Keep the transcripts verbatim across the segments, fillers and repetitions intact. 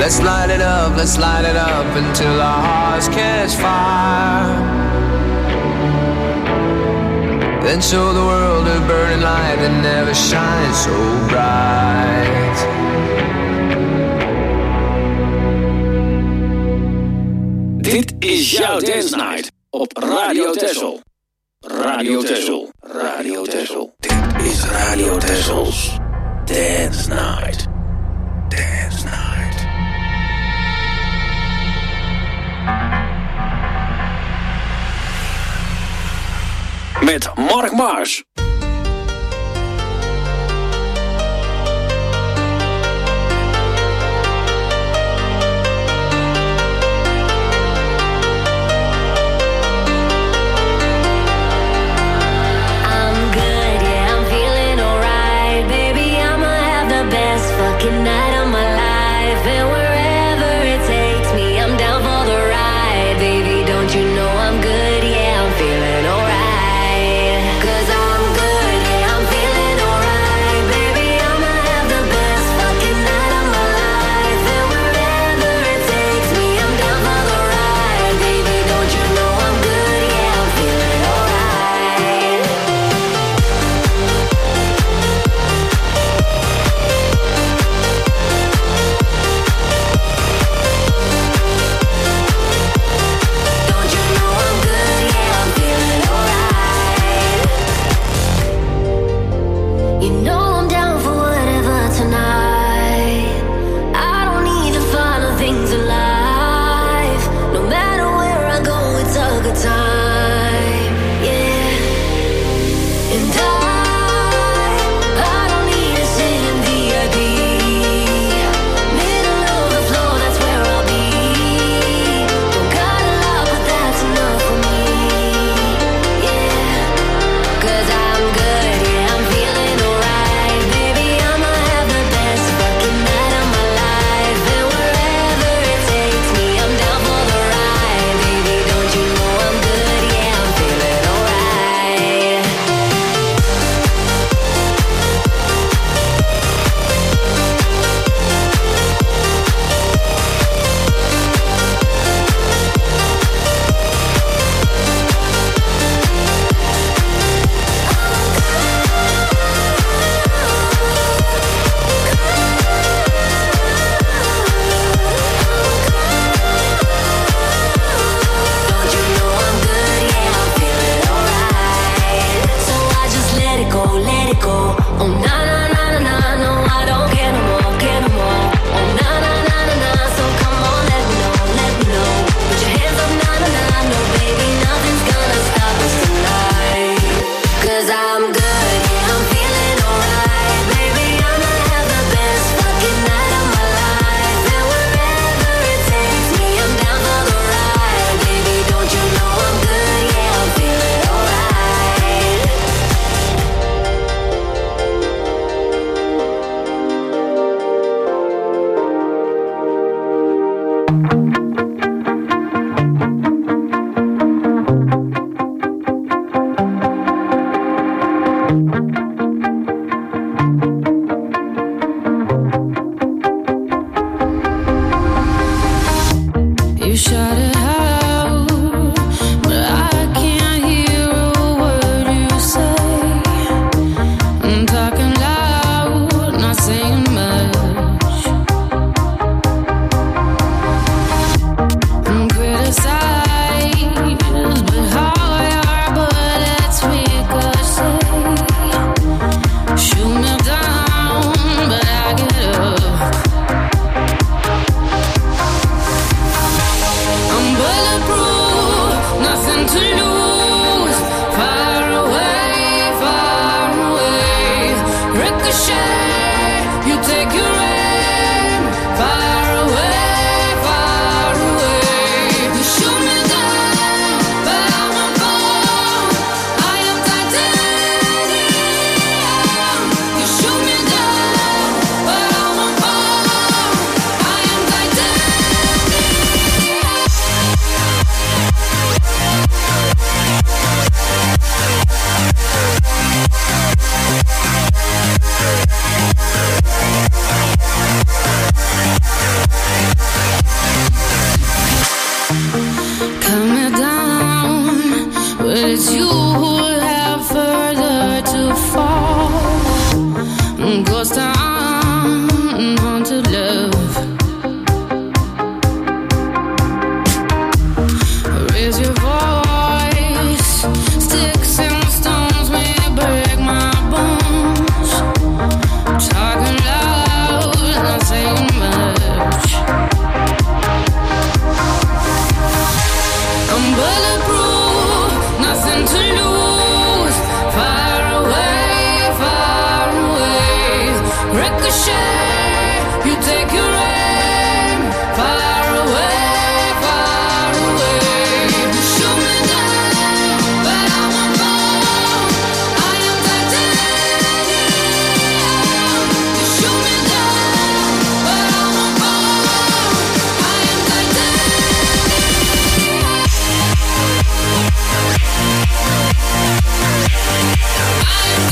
Let's light it up, let's light it up until our hearts catch fire. Then show the world a burning light that never shines so bright. Dit is jouw Dance Night op Radio Texel. Radio Texel, Radio Texel. Dit is Radio Texels Dance Night. Dance Night. Met Mark Mars. Ghost town, haunted love. Raise your voice. Sticks and stones may break my bones. Talking loud, not saying much. I'm bulletproof, nothing to lose. Far away, far away. Ricochet, you take your aim. Far away, far away. Shoot me down, but I won't fall. I am titanium. You shoot me down, but I won't fall. I am titanium. I am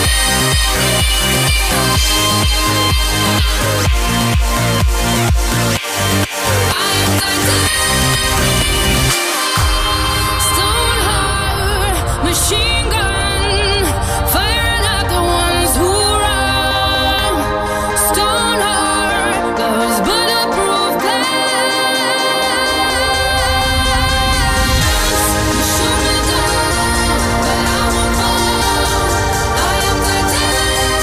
Stone heart, machine gun, firing at the ones who run. Stone heart, those bulletproof glass. Shoot me down, but I won't fall. I am titanium.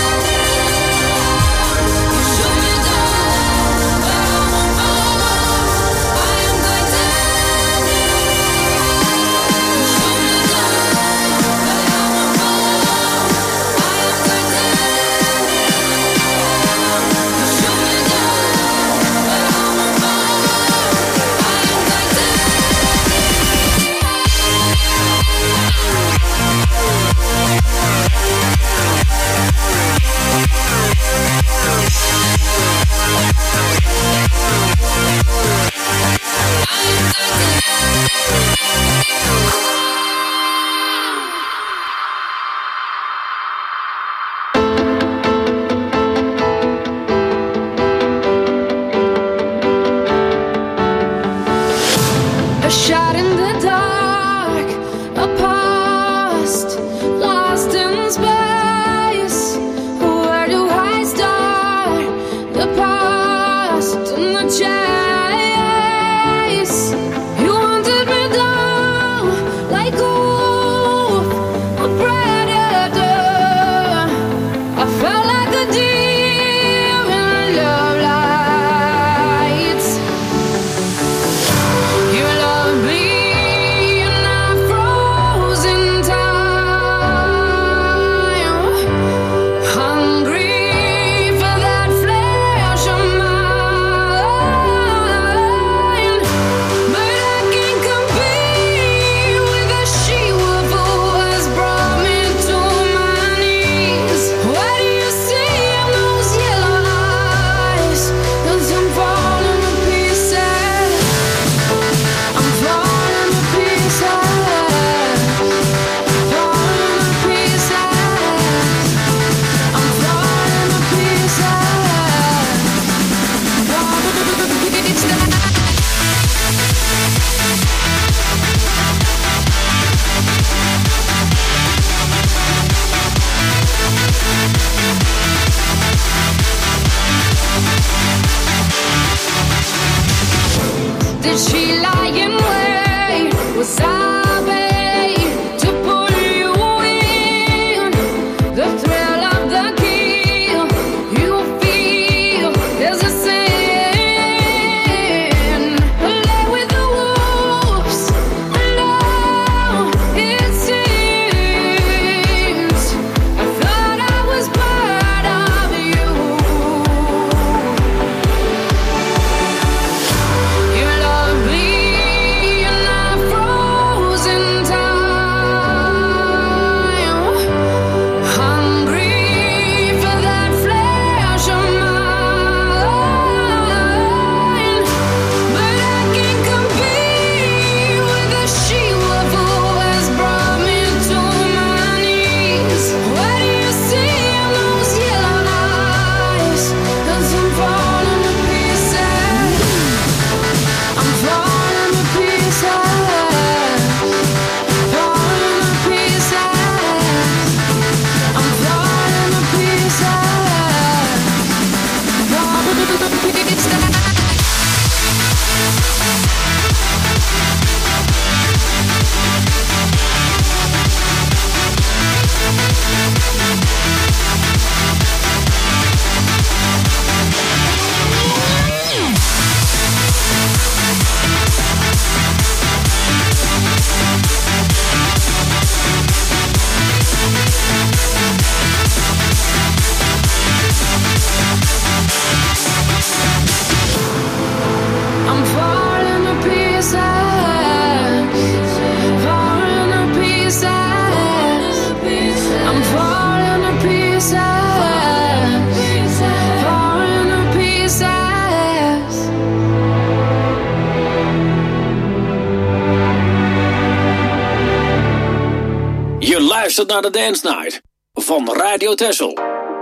luistert naar de Dance Night van Radio Texel.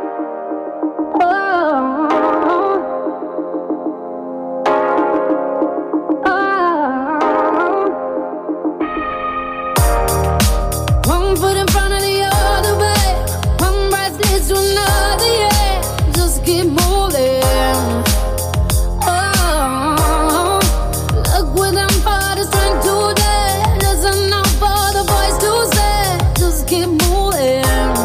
One foot in front of the other way, one breath leads to another, yeah. Just keep moving. Oh, look what I'm for the strength today. Listen now for the voice to say, just keep moving.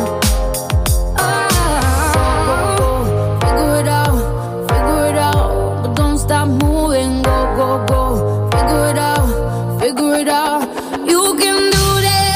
Oh, figure it out, figure it out, but don't stop moving. Go, go, go, figure it out, figure it out. You can do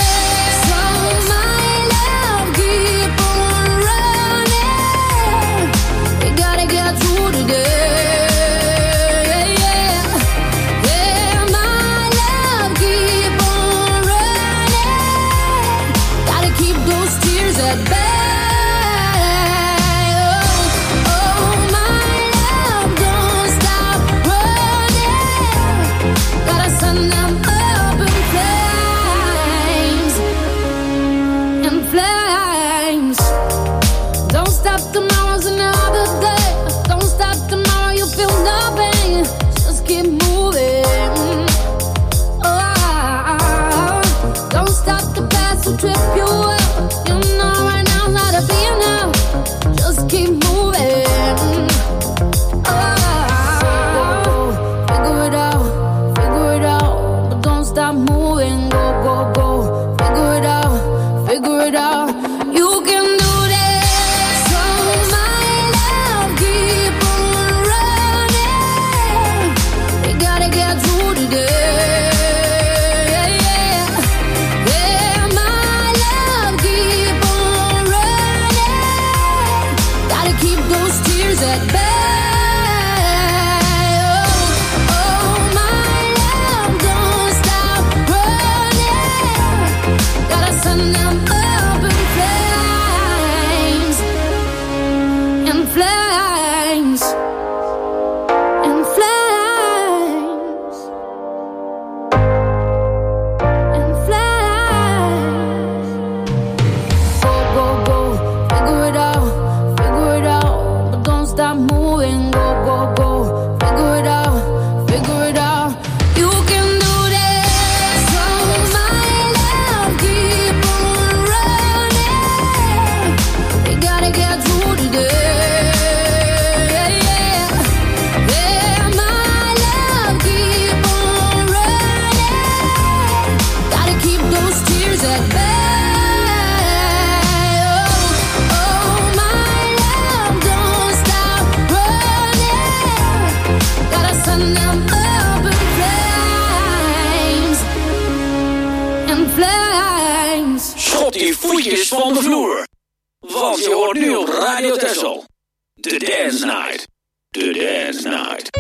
Van de vloer. Want je hoort nu op Radio Texel. The Dance Night. The Dance Night.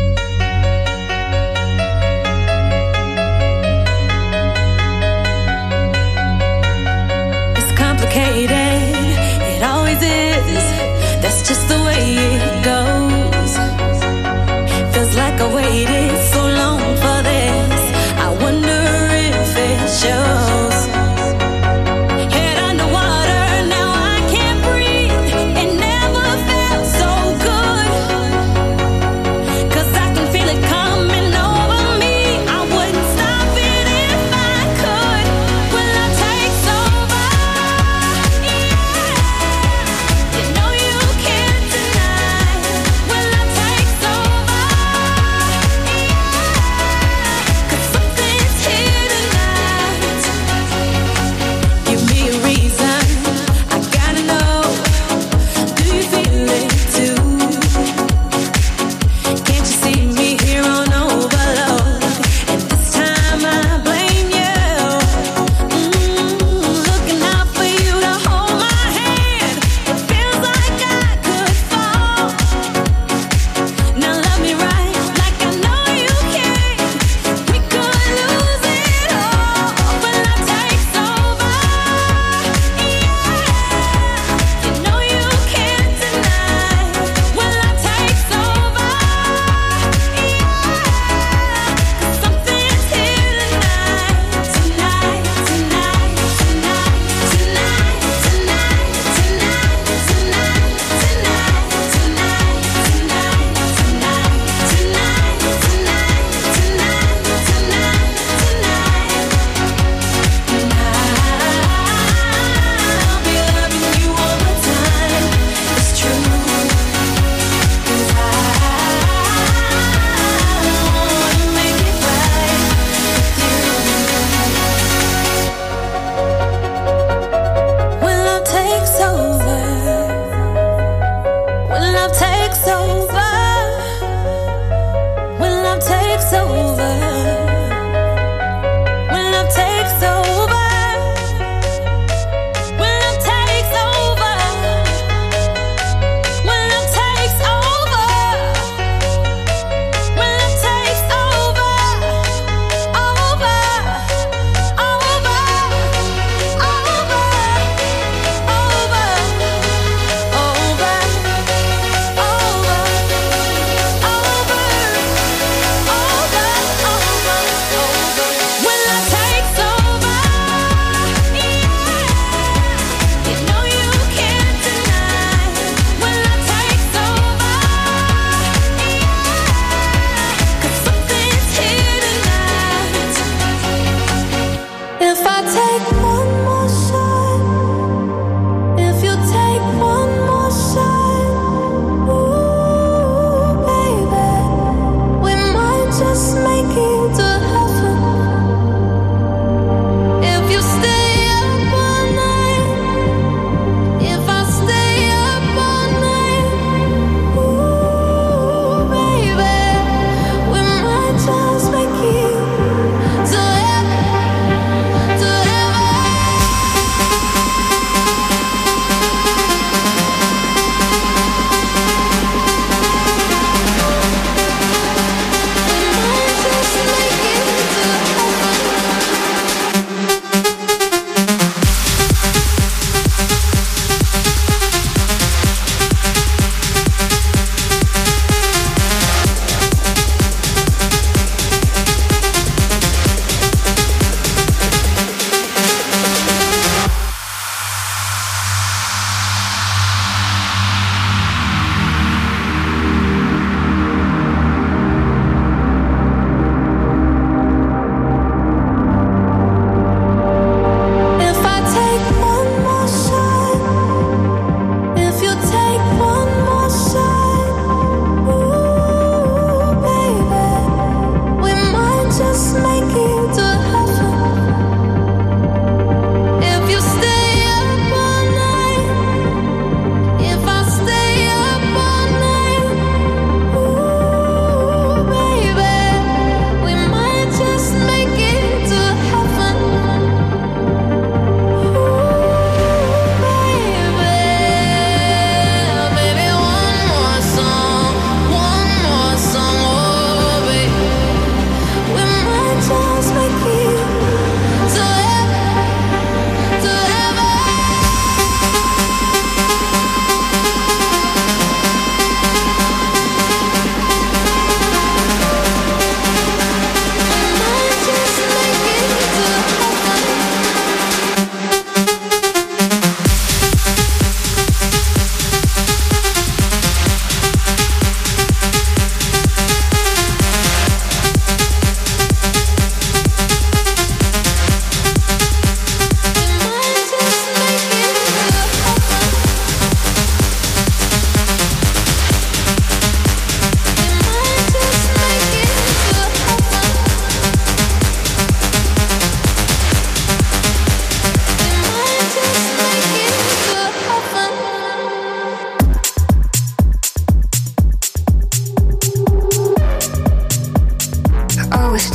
It's complicated. It always is. That's just the way it goes. Feels like I waited so long for this. I wonder if it shows. Cause I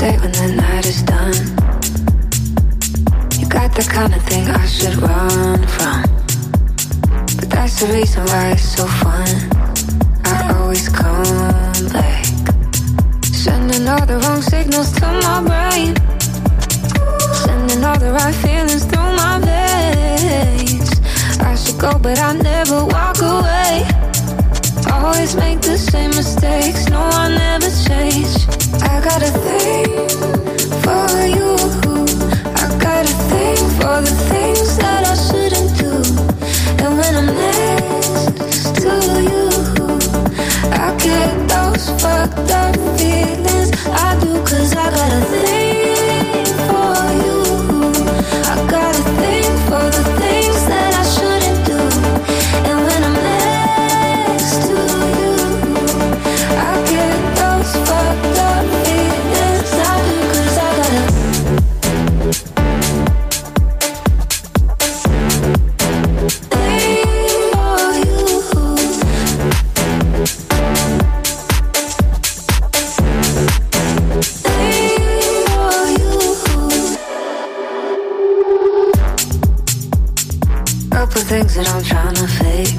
stay when the night is done. You got the kind of thing I should run from, but that's the reason why it's so fun. I always come back, sending all the wrong signals to my brain, sending all the right feelings through my veins. I should go, but I never walk away. Always make the same mistakes, no, I never change. I got a thing for you, I got a thing for the things that I shouldn't do. And when I'm next to you, I get those fucked up feelings. I do, cause I got a thing for you. I got a thing for the things that I shouldn't do. And when I'm next to you, I get those fucked up feelings. I do, cause I got a things that I'm trying to fix,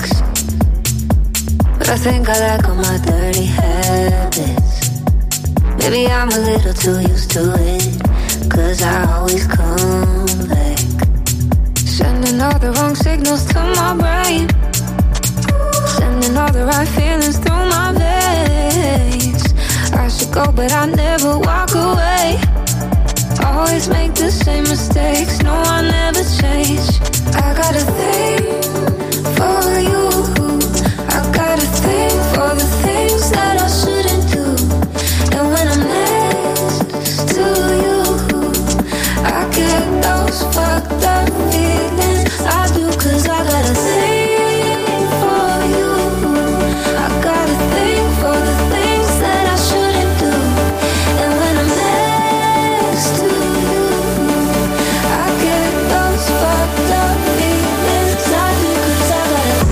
but I think I like all my dirty habits. Maybe I'm a little too used to it, cause I always come back, sending all the wrong signals to my brain, sending all the right feelings through my veins. I should go, but I never walk away. Always make the same mistakes, no, I never change. I got a thing for you, I got a thing for the things that I shouldn't do. And when I'm next to you, I get those fucked up feelings. I do, cause I got a thing for you. I got a thing for the things that I shouldn't do. And when I'm next to you, I get those fucked up feelings. I do, cause I got a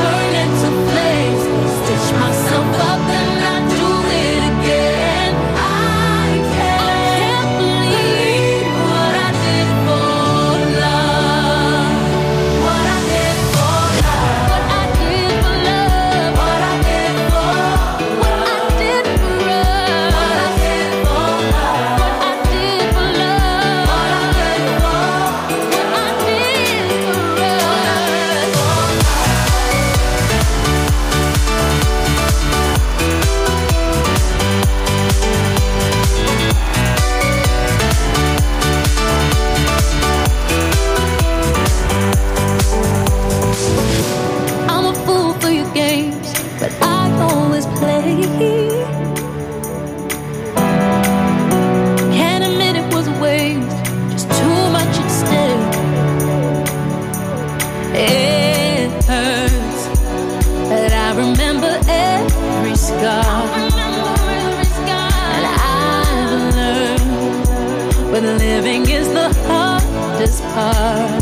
myself up and I do it again. I God. And I've learned when living is the hardest part.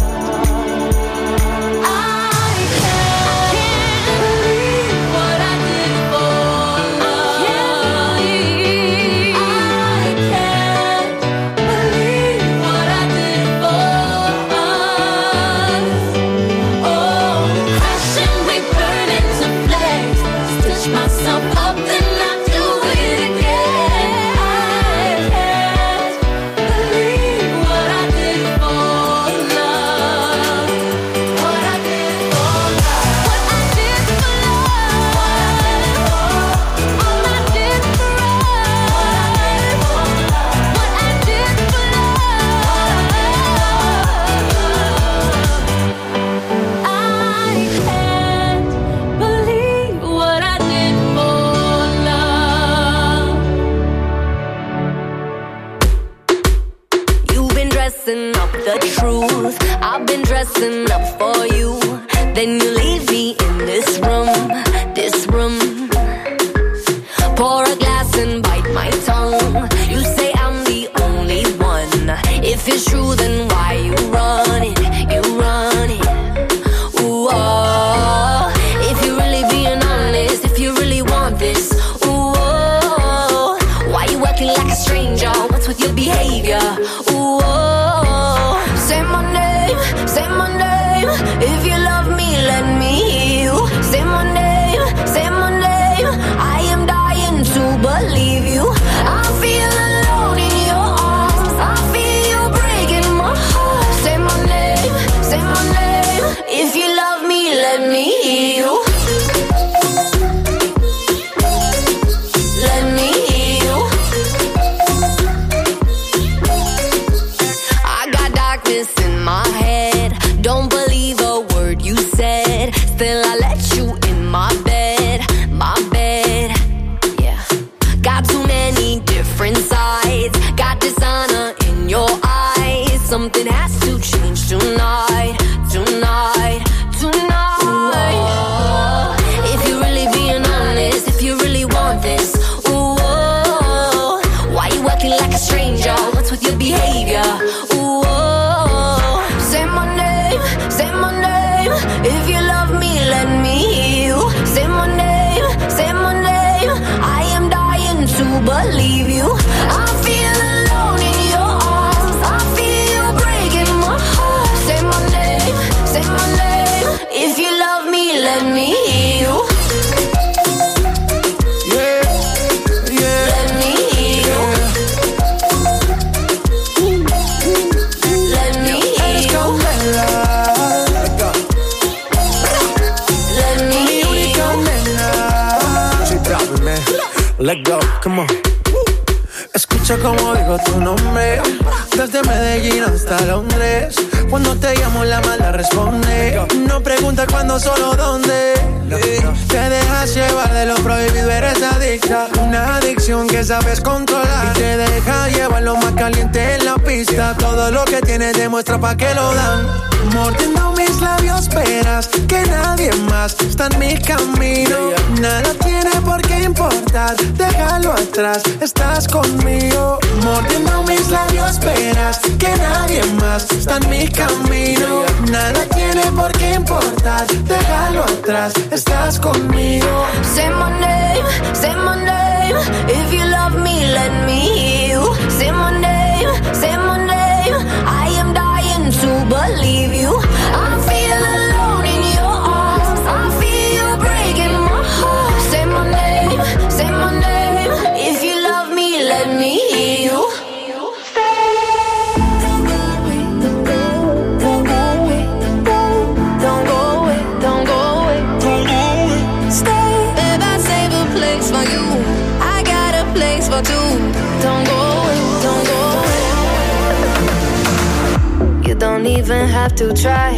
I've been dressing up for you. Then you leave me in this room, this room. Pour a glass and bite my tongue. You say I'm the only one. If it's true, then why you run it? You run it. Ooh, oh. If you're really being honest, if you really want this, ooh, oh. Why you acting like a stranger? What's with your behavior? Ooh, oh. Say my name, say my name. If you love me, let me hear you. Say my name, say my name. I am dying to believe you. I feel alone in your arms. I feel you breaking my heart. Say my name, say my name. If you love me, let me hear you. Let me hear you. I got darkness in my head. Don't believe a word you said. Still I let you in my bed, my bed. Yeah. Got too many different sides. Got dishonor in your eyes. Something has to change tonight, tonight, tonight. Ooh, if you're really being honest, if you really want this, ooh, oh, why you acting like a stranger? What's with your behavior? Ooh, oh, say my name, say my name. If you love me, let me hear you. Say my name, say my name. I am dying to believe you. I feel alone in your arms. I feel you breaking my heart. Say my name, say my name. If you love me, let me hear you. Yeah, yeah. Let me hear you. Let me hear you. Let me hear you. She dropping, man. Let go, come on. Escucha como digo tu nombre. Desde Medellín hasta Londres. Cuando te llamo la mala responde. No pregunta cuándo, solo dónde. Te dejas llevar de lo prohibido, eres adicta. Una adicción que sabes controlar. Y te deja llevar lo más caliente en la pista. Todo lo que tienes demuestra pa' que lo dan. Mordiendo mis labios, verás que nadie más está en mi camino. Nada tiene por qué importar, déjalo atrás, estás conmigo. Mordiendo mis labios, verás que nadie más está en mi camino. Nada tiene por qué importar, déjalo atrás, estás conmigo. Say my name, say my name. If you love me, let me hear you. Say my name, say my name. I am dying to believe you. I feel alone in your arms. I feel you breaking my heart. Say my name, say my name. If you love me, let me hear you. Don't go away, don't go away, don't go away, don't go away, don't go away. Stay, if I save a place for you, I got a place for two. Don't go away, don't go away. You don't even have to try.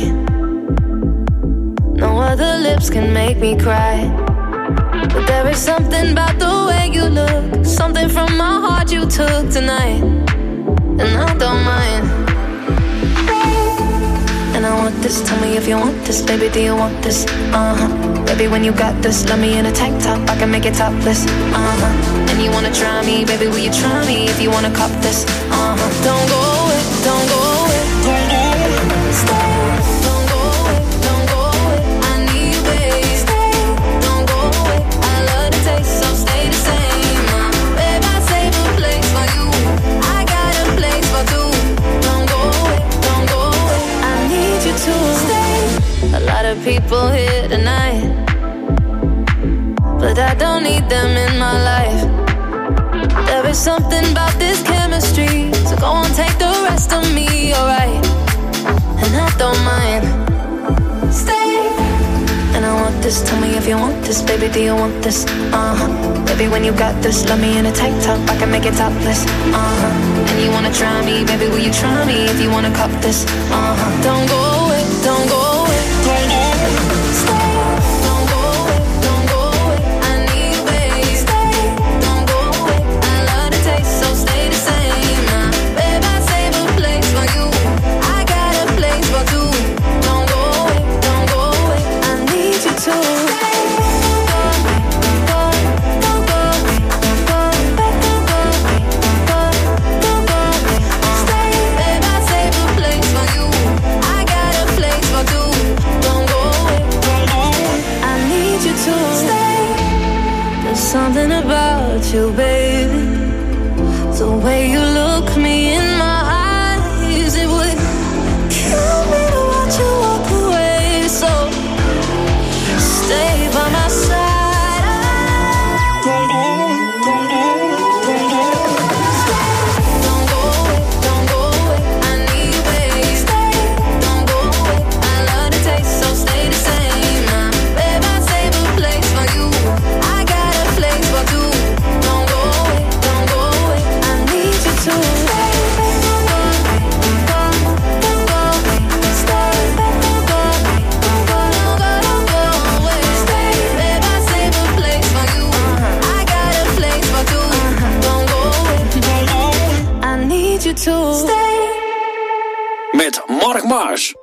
No other lips can make me cry. But there is something about the way you look, something from my heart you took tonight, and I don't mind. And And I want this, tell me if you want this, baby, do you want this? Uh-huh, baby, when you got this, love me in a tank top, I can make it topless. Uh-huh, and you wanna try me, baby, will you try me if you wanna cop this? Uh-huh, don't go away, don't go away, don't go away, stay. Don't go away, don't go away, I need you, baby. Stay, don't go away, I love the taste, so stay the same. Uh, baby, I save a place for you, I got a place for two. Don't go away, don't go away, I need you to stay. A lot of people here tonight, but I don't need them in my life. There is something about this chemistry, so go on, take the rest of me, alright? And I don't mind. Stay. And I want this, tell me if you want this, baby, do you want this? Uh-huh, baby, when you got this, love me in a tank top, I can make it topless. Uh-huh, and you wanna try me, baby, will you try me if you wanna cop this? Uh-huh, don't go away, don't go away, don't go away, stay. Don't go away, don't go away, I need you, baby. Stay, don't go away, I love the taste, so stay the same. Uh, baby, I save a place for you, I got a place for two. Don't go away, don't go away, I need you to stay. Something about you, baby, the way you look me in my eyes, it would kill me to watch you walk away. So stay by my side. Don't go away, don't go away, don't go away. Stay. Don't go away, don't go away, I need you, baby. Stay. Don't go away, I love the taste, so stay the same. Uh, baby, I save a place for you, I got a place for two. Don't go away, don't go away, I need you to stay. Don't go away, don't go away, stay. Don't go away, don't go, don't go, don't go away, stay. Baby, I save a place for you, I got a place for two. Don't go away, don't go away, I need you to stay. Met Mark Mars.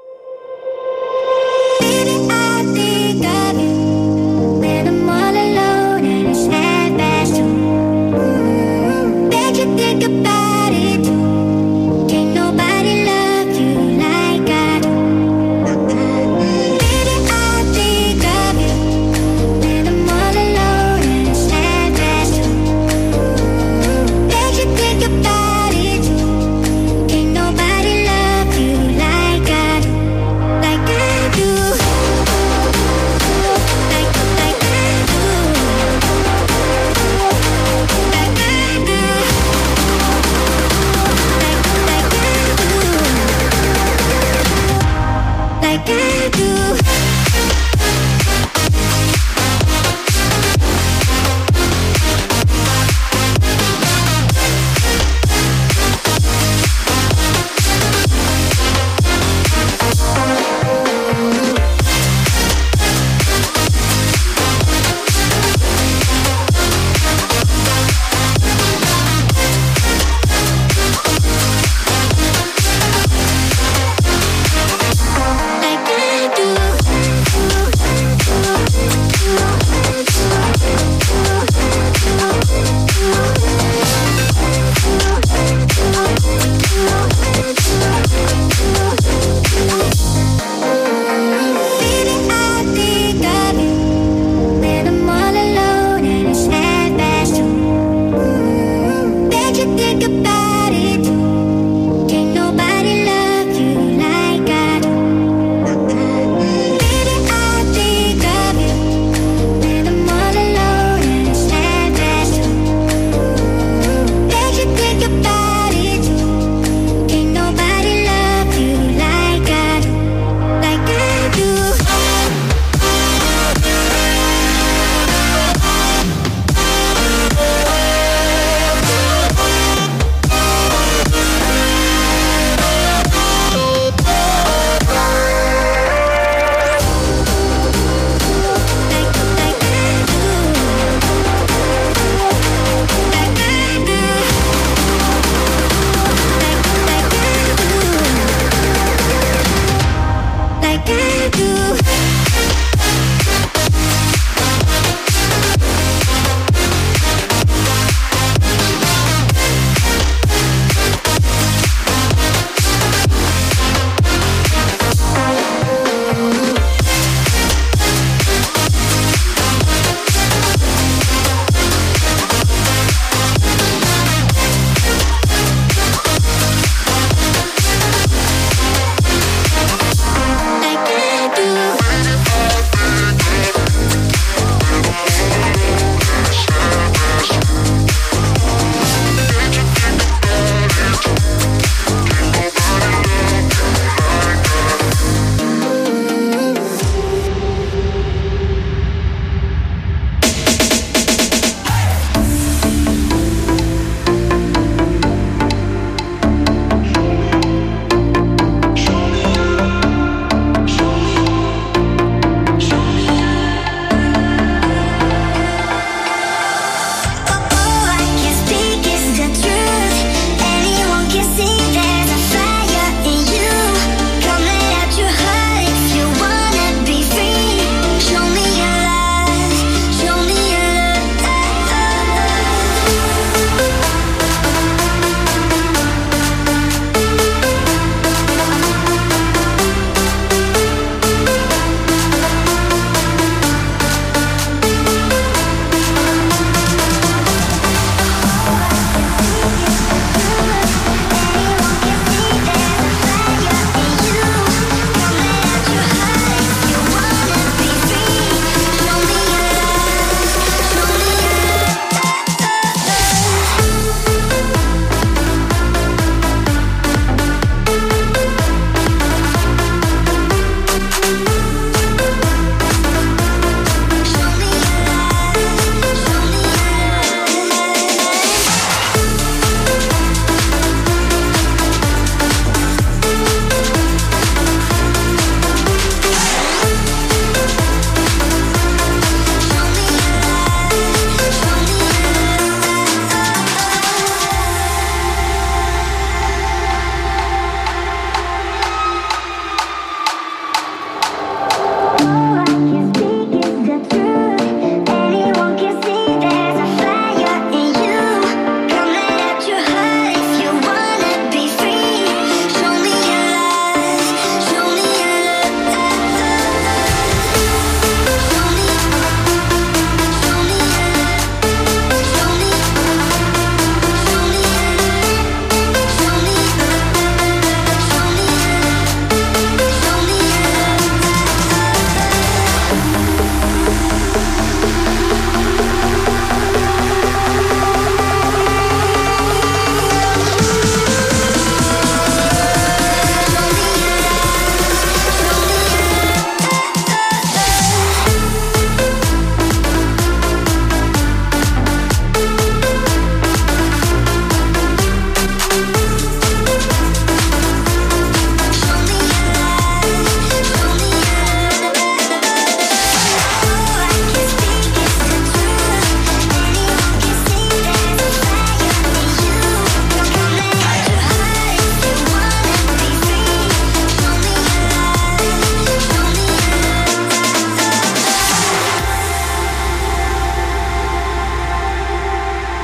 Baby, I think of you when I'm all alone and it's half past two. Mm, bet you think about it too. Can't nobody love you like I do. Baby, I think of you when I'm all alone and it's half past two. Mm, bet you think about it too. Can't nobody love you like I do.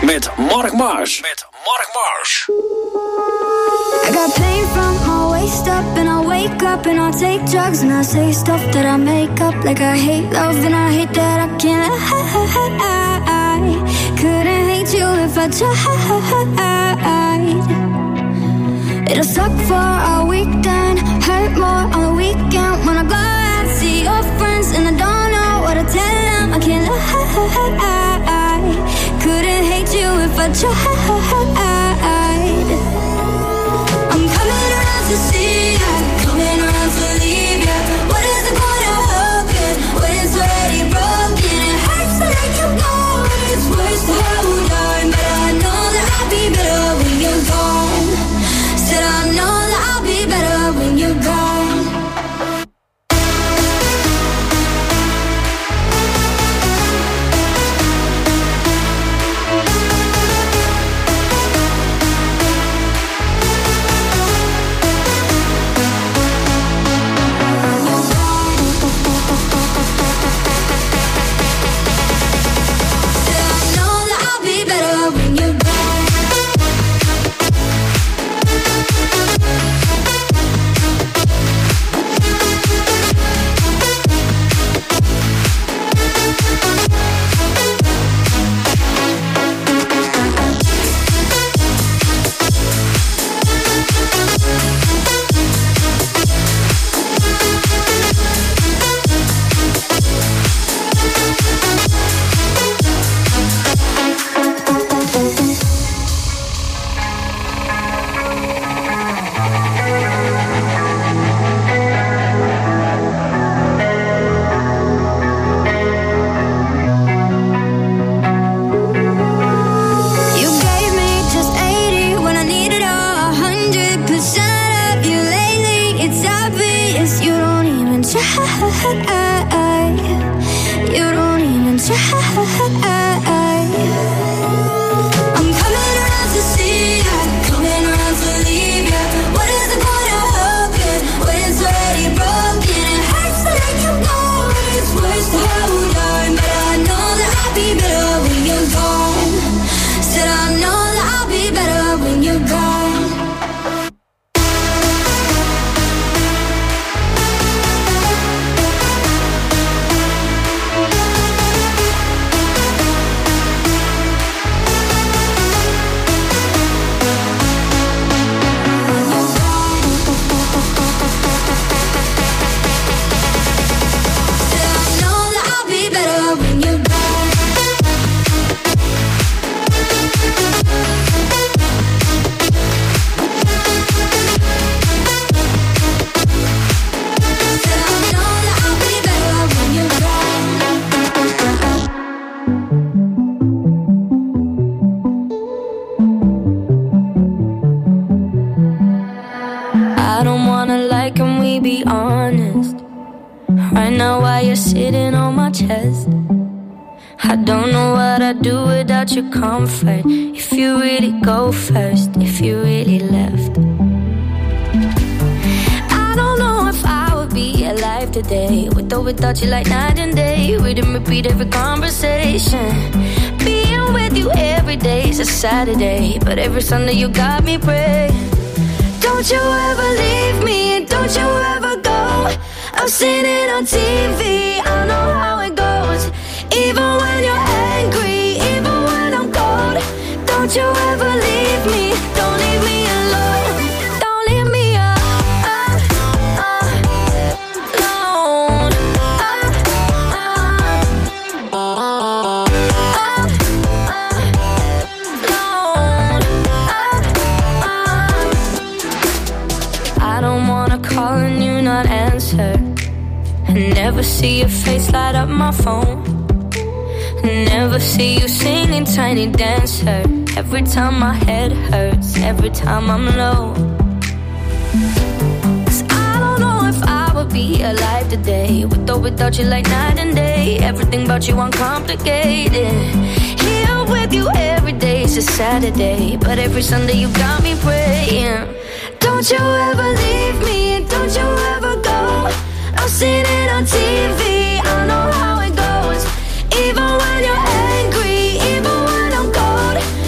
met Mark Mars. Met Mark Mars. I got pain from my waist up and I wake up and I take drugs and I say stuff that I make up like I hate love and I hate that I can't hide. Couldn't hate you if I tried. It'll suck for a weekend, hurt more on the weekend when I go out, see your friends and I don't know what to tell them. I can't lie. Couldn't hate you if I tried. I'm coming around to see ya, coming around to leave ya. What is the point of hoping when it's already broken? It hurts to let you go, and it's worse to hold on. But I know that I'll be better when you're gone. Said I know that I'll be better when you're gone. Your comfort, if you really go first, if you really left. I don't know if I would be alive today, with or without you, like night and day. We didn't repeat every conversation. Being with you every day is a Saturday, but every Sunday you got me praying. Don't you ever leave me, don't you ever go. I've seen it on T V, I know how it goes. Even when you're angry, don't you ever leave me, don't leave me alone. Don't leave me uh, uh, uh, alone. Uh, uh, uh, alone. Uh, uh. I don't wanna call and you not answer, and never see your face light up my phone. Never see you singing Tiny Dancer. Every time my head hurts, every time I'm low. 'Cause I don't know if I would be alive today, with or without you, like night and day. Everything about you uncomplicated. Here with you every day is a Saturday, but every Sunday you got me praying. Don't you ever leave me, don't you ever go. I've seen it on T V, I know how it goes. Even when you're angry, even when I'm cold,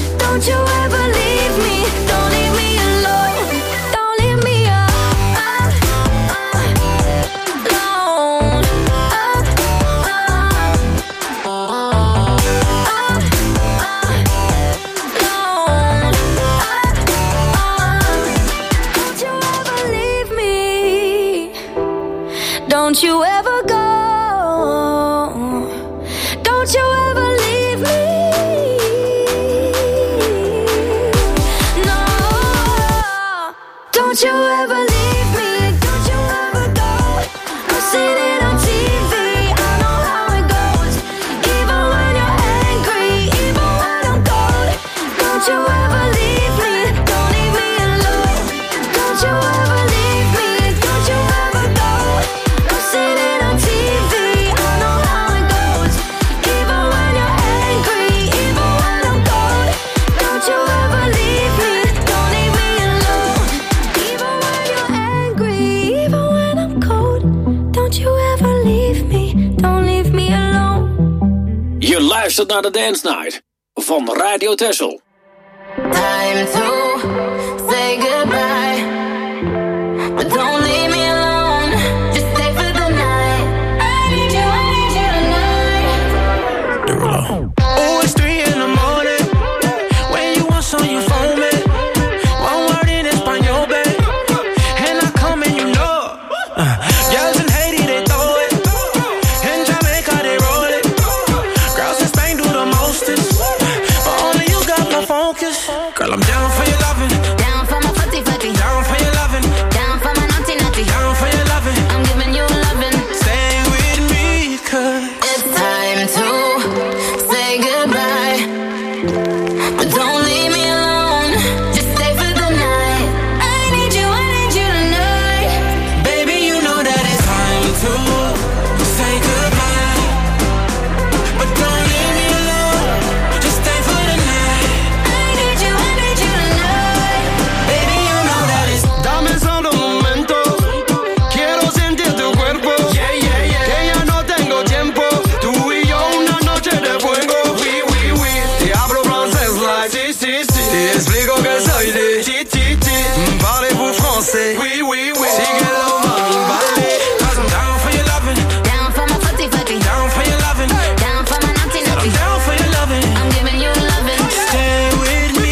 luistert naar de Dance Night van Radio Texel. Time to say goodbye, but don't leave me alone. Just stay for the night. I need you, I need you tonight. Derulo. Oh, it's three in the morning. When you want some, you phone me. One word in Espanol, babe, and I come and you know. Uh, girls in Haiti, they throw it. In Jamaica, they roll it. Girls in Spain do the mostest. But only you got my focus. Girl, I'm down for your loving. Down for my footy footy. Down for your loving. Down for my naughty naughty. Down for your loving. I'm giving you loving. Stay with me, cause It's time to say goodbye, but don't leave me alone. Just stay for the night. I need you, I need you tonight. baby, you know that it's time to say goodbye. But don't leave me alone. Just stay for the night. I need you, I need you tonight. Baby, you know that it's Dame solo un momento, quiero sentir tu cuerpo. yeah, yeah, yeah. Que ya no tengo tiempo, tú y yo una noche de fuego. Oui, oui, oui. Te hablo francés like Si, si, si. te explico que soy de Ti, ti, ti. Parlez-vous français? Oui, oui, oui. Síguelo, mami, vale. Cause I'm down for your loving. Down for my footy footy. Down for your loving. Down for my naughty I'm naughty. down for your loving. I'm giving you loving. Stay with me.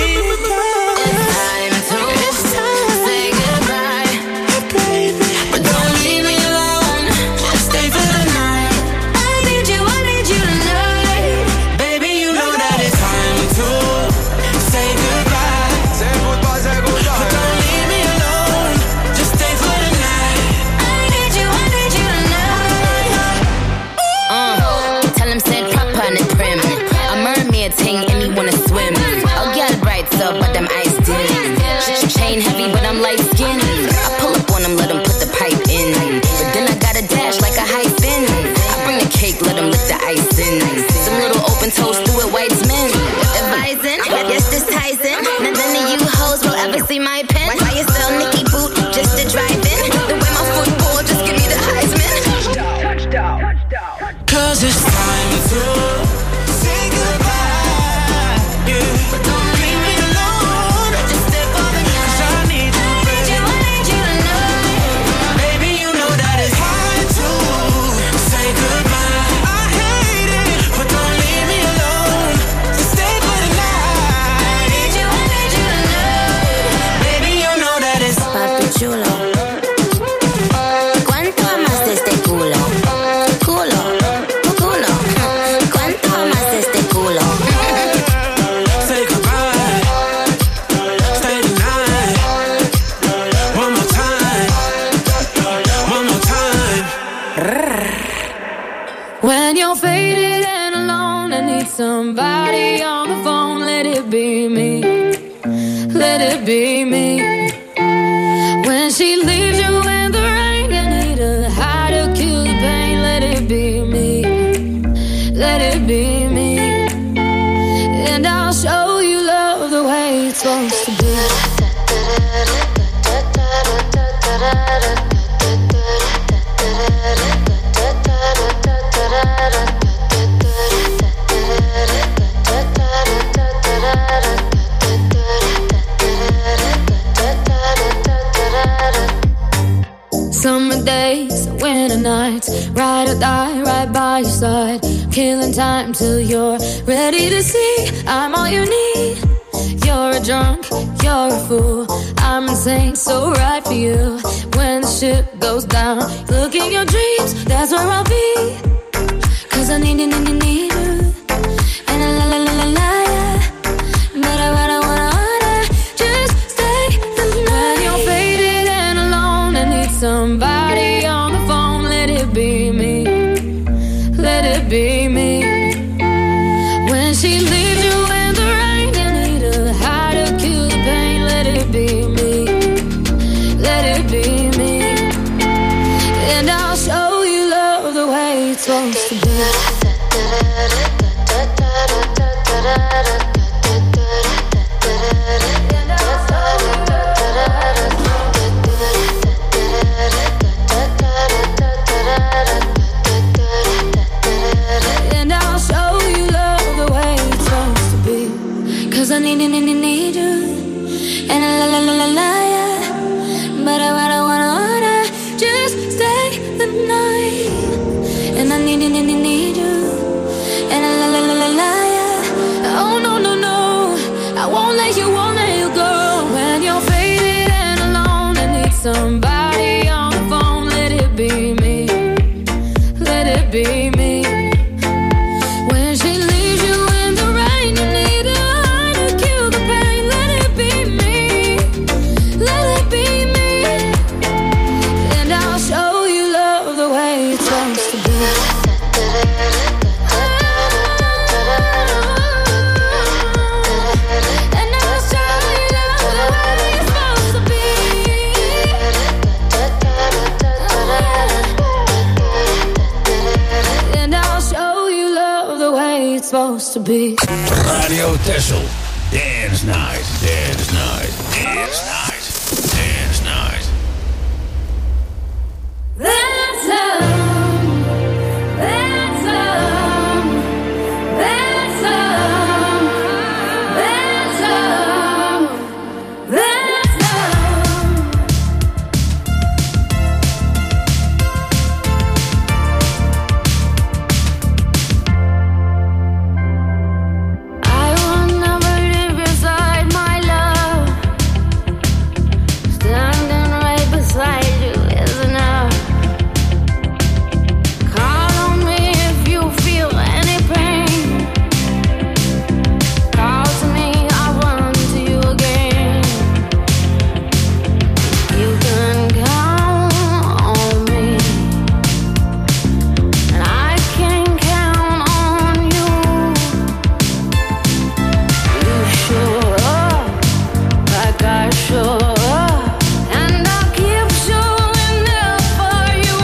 It's time to say goodbye, but don't leave me alone. Just stay for the night. I need you, I need you tonight. Baby, you know that it's time to say goodbye. Say goodbye, say But goodbye. don't leave me alone. Just stay for the night. I need you, I need you tonight. Uh, tell him said papa on the prim. A mermaid thing and he wanna swim. Oh, girl bright so but them eyes dim. Chain heavy but I'm light skinned. I pull up on him, let him put the pipe in. But then I gotta dash like a hyphen. I bring the cake, let him lick the ice in. Some little open toast through it, white men. Advising, yes this Tyson. None of you hoes will ever see my pen. Why you sell Nicky boot just to drive in? The way my football just give me the Heisman. Cause it's time to say goodbye. Yeah. But don't leave me alone. Just step on the night. Cause I need you, I need you, baby. I need you tonight. Baby, you know that it's hard to say goodbye. I hate it, but don't leave me alone. So stay for the night. I need you, I need you tonight. Baby, you know that it's Papi chulo, ¿cuánto amas este culo? Culo, tu culo. ¿Cuánto amas este culo? say goodbye. Stay tonight. One more time. One more time. When you're faded and alone and need somebody on the phone, let it be me. Let it be me. When she leaves you in the rain and need a high to kill the pain, let it be me. Let it be me. And I'll show you love the way it's supposed to be. Summer days, winter nights, ride or die right by your side, killing time till you're ready to see I'm all you need. You're a drunk, you're a fool, I'm insane, so right for you. When the ship goes down, look in your dreams, that's where I'll be. Cause I need you, need you, need you. And I la la la la la, yeah. But I wanna, wanna, wanna just stay the night. When you're faded and alone and need somebody on the phone, let it be me. Let it be me. When she leaves you in the rain, you need a high to kill the pain. Let it be me. Let it be me. And I'll show you love the way it's supposed to be. And I'll show you love. need, need, need, need you. And I la la la la la yeah. But I wanna wanna wanna just stay the night. And I need, need, need, need you. And I la la la la la yeah. Oh no no no, I won't let you, won't let you go. When you're faded and alone and need somebody on the phone, let it be me. Let it be me. Supposed to be. Radio Texel, Dance Night, Dance Night, Dance Night, Dance Night. That's all, that's all, that's all, that's all, that's all. I will never live beside my love. Standing right beside you is enough. Call on me if you feel any pain. Call to me, I'll run to you again. You can count on me, and I can count on you. You show up like I show up, and I'll keep showing up for you.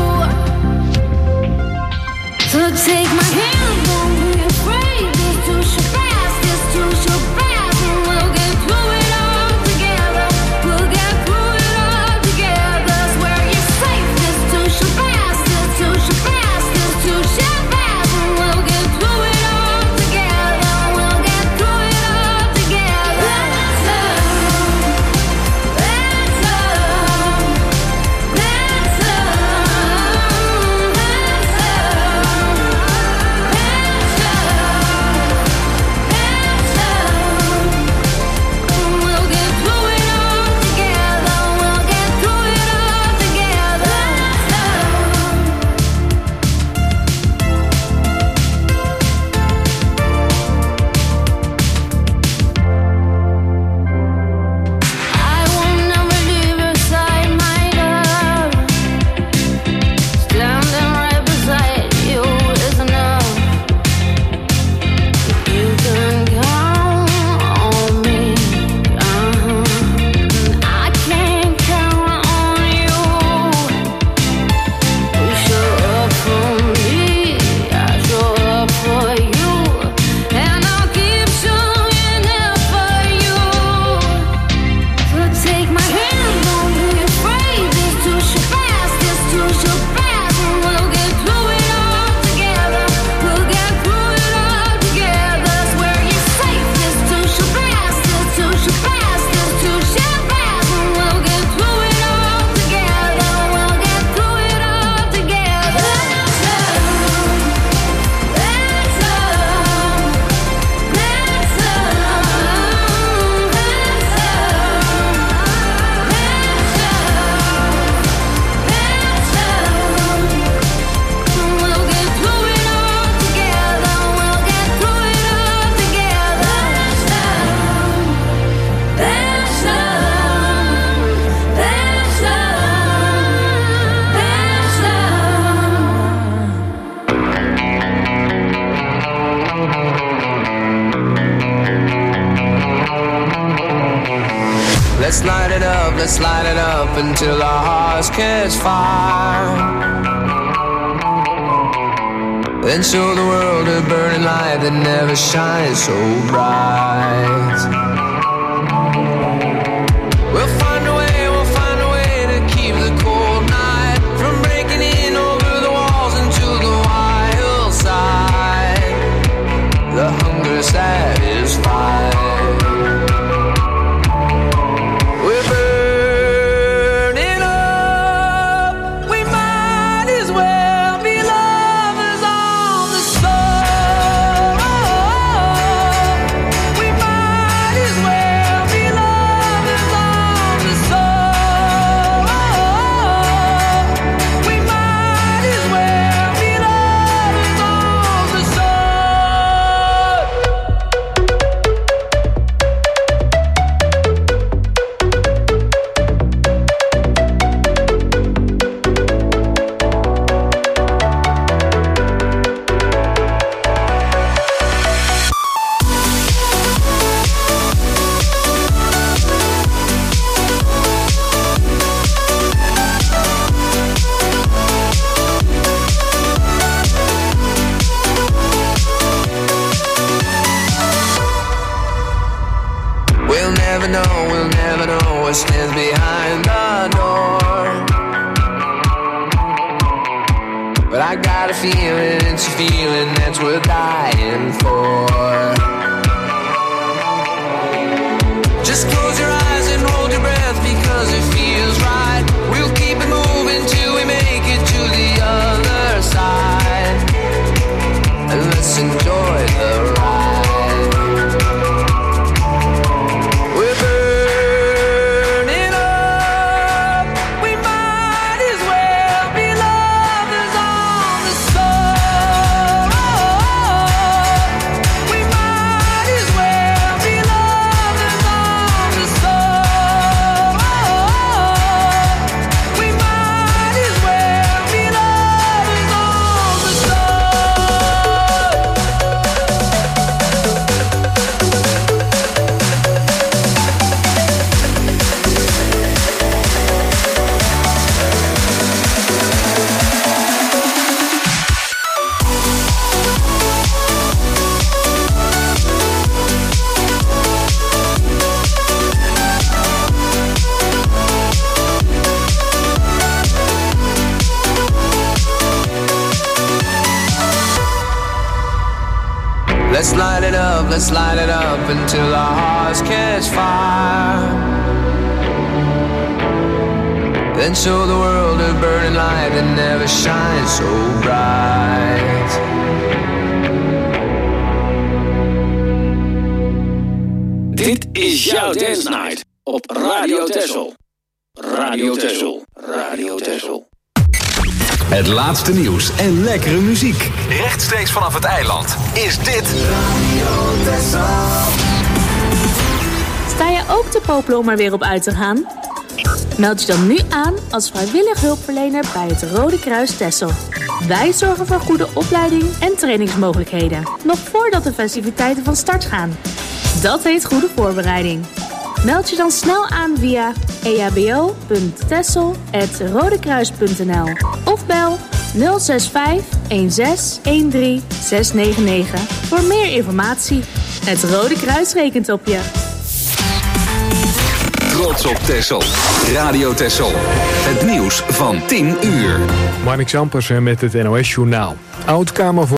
So take my hand, don't be afraid. This too shall pass, this too shall pass, and we'll get through it all together. We'll get through it all together. Swear you're safe. This too shall pass, this too shall pass, this too shall pass, and we'll get through it all together. We'll get through it all together. That's all. That's all. That's all. That's Let's light it up, let's light it up until our hearts catch fire. Then show the world a burning light that never shines so bright. We'll find a way, we'll find a way to keep the cold night from breaking in over the walls into the wild side. The hunger satisfied. feeling, it's a feeling that's worth dying for. Just close your eyes and hold your breath because it feels right. We'll keep it moving till we make it to the other side. And let's enjoy the ride. We're burning up. We might as well be lovers on the soul. We might as well be lovers on the soul. We might as well be lovers on the soul. Let's light it up, let's light it up until our hearts catch fire. Then show the world a burning light that never shines so bright. Dit is jouw Dance Night op Radio Texel. Radio Texel. Radio Texel. Het laatste nieuws en lekkere muziek. Rechtstreeks vanaf het eiland is dit Radio Texel. Sta je ook te popelen om er weer op uit te gaan? Meld je dan nu aan als vrijwillig hulpverlener bij het Rode Kruis Texel. Wij zorgen voor goede opleiding en trainingsmogelijkheden, nog voordat de festiviteiten van start gaan. Dat heet goede voorbereiding. Meld je dan snel aan via e h b o punt texel apenstaartje rodekruis punt n l of bel nul zes vijf een zes een drie zes negen negen voor meer informatie. Het Rode Kruis rekent op je. Trots op Texel. Radio Texel. Het nieuws van tien uur. Marnix Ampersen met het N O S Journaal. Oud-Kamer